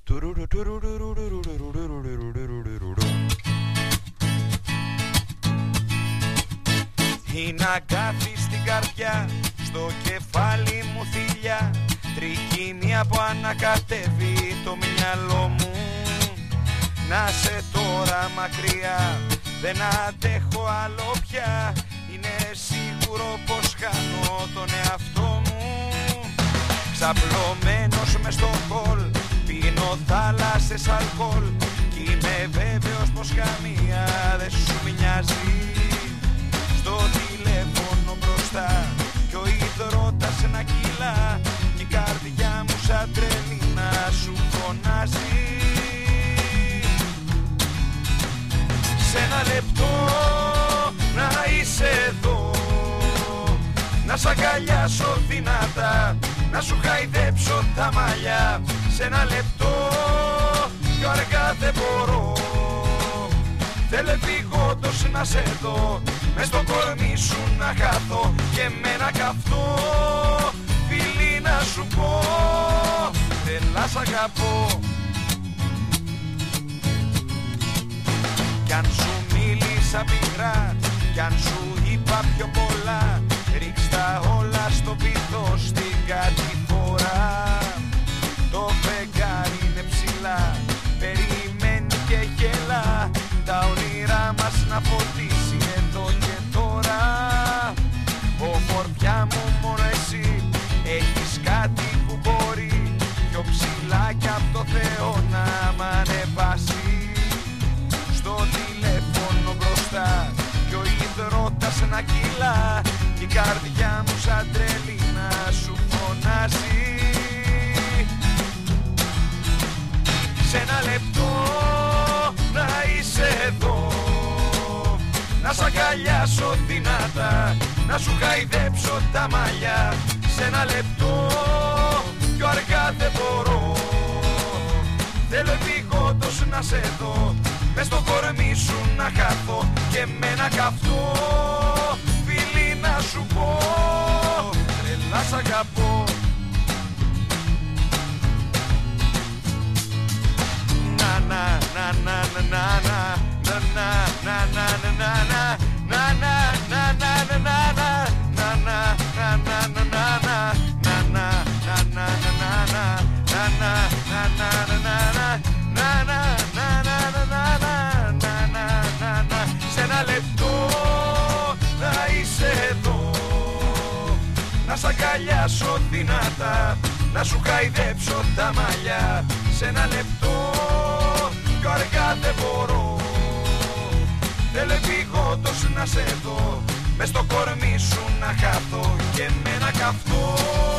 Είναι αγκάθι στην καρδιά, στο κεφάλι μου θηλιά, τρικυμία που ανακατεύει το μυαλό μου. Να σε τώρα μακριά, δεν αντέχω άλλο πια, είναι σίγουρο πως χάνω τον εαυτό μου. Ξαπλωμένος μες στο χολ, πίνω θάλασσες αλκοόλ, κι είμαι βέβαιος πως καμία δεν σου μοιάζει. Στο τηλέφωνο μπροστά κι ο υδρότας να κυλά, κι η καρδιά μου σαν τρελή να σου φωνάζει. Σε ένα λεπτό να είσαι εδώ, να σ' αγκαλιάσω δυνατά, να σου χαϊδέψω τα μαλλιά. Σε ένα λεπτό πιο αργά δεν μπορώ, θέλω επειγόντως να σε δω, μες στο κορμί σου να χαθώ και με ένα καυτό φιλί να σου πω, τρελά σ' αγαπώ. Κι αν σου μίλησα πικρά, κι αν σου είπα πιο πολλά, ρίξ' τα όλα στο βυθό στην κατηφορά. Το φεγγάρι είναι ψηλά, περιμένει και γελά, τα όνειρά μας να φωτίσει εδώ και τώρα. Ομορφιά μου μόνο εσύ, έχεις κάτι που μπορεί πιο ψηλά κι απ' το Θεό να μ' ανεβάσει. Στο τηλέφωνο μπροστά κι ο υδρότας να κυλά, κι η καρδιά μου σαν τρελή να σου φωνάζει. Σε ένα λεπτό να είσαι εδώ, να σ' αγκαλιάσω δυνατά, να σου χαϊδέψω τα μαλλιά. Σε ένα λεπτό πιο αργά δεν μπορώ, θέλω επειγόντως να σε δω, μες στο κορμί σου να χαθώ και με ένα καυτό φιλί να σου πω, τρελά σ' αγαπώ. Να να να να να να να να να να να να να να να σε ένα λεπτό να είσαι εδώ, να σ' αγκαλιάσω δυνατά, να σου χαϊδέψω τα μαλλιά. Σε ένα λεπτό πιο αργά δεν μπορώ, θέλω επειγόντως να σε δω, μες στο κορμί σου να χαθώ και με ένα καυτό